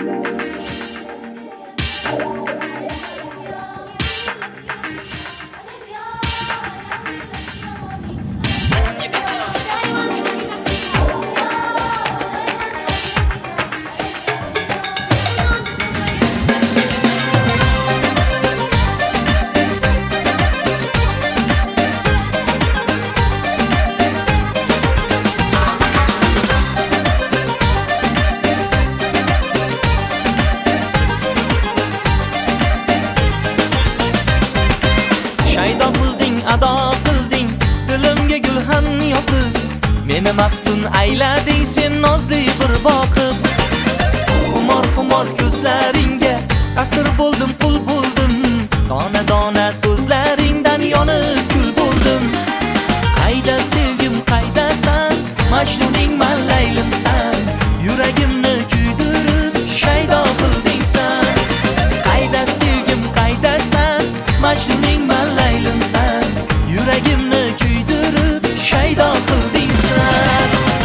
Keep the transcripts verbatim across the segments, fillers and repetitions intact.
ado qilding, dilimga gulxan yoqib, meni maftun aylading sen nozli bir boqib. Xumor xumor ko'zlaringga asir bo'ldim, qul bo'ldim, dona dona so'zlaringdan yonib kul bo'ldim. Qayda sevgim, qaydasan, Majnuning man laylimsan, yuragimni kuydirib shaydo qilding san. Qayda sevgim, qaydasan, Majnuning man laylimsan, yuragimni kuydirib shaydo qilding san.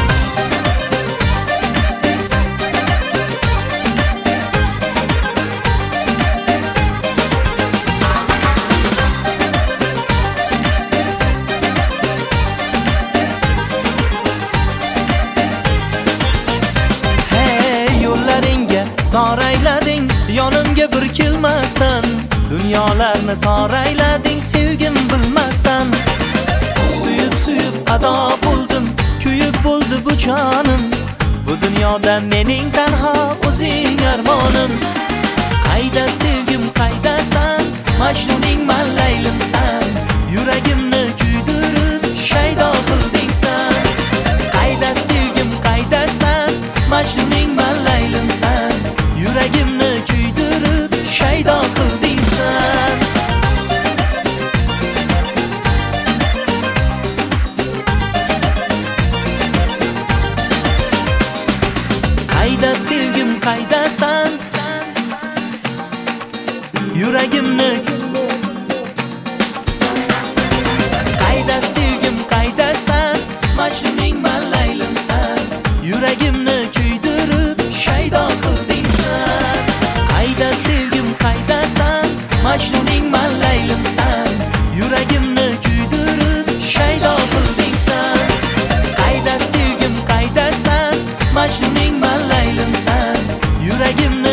Soraylading, yonimga bir kelmasdan, dunyolarni toraylading sevgim bilmasdan. Suyib suyib ado bo'ldim, kuyib bo'ldi bu jonim, bu dunyoda mening tanho o'zing armonim. Qayda sevgim, qaydasan, Majnuning man laylimsan, yuragimni kuydirib shaydo qilding san. Qayda sevgim, qaydasan, Majnuning man laylimsan, yuragimni kuydirib shaydo qilding san. Qayda sevgim, qaydasan, yuragimni. Qayda sevgim, qaydasan, Majnuning man laylimsan, yuragimni kuydirib shaydo qilding san. Qayda sevgim, qaydasan, Majnuning man laylimsan, yuragimni kuydirib shaydo qilding san. Qayda sevgim, qaydasan, Majnuning man laylimsan, yuragimni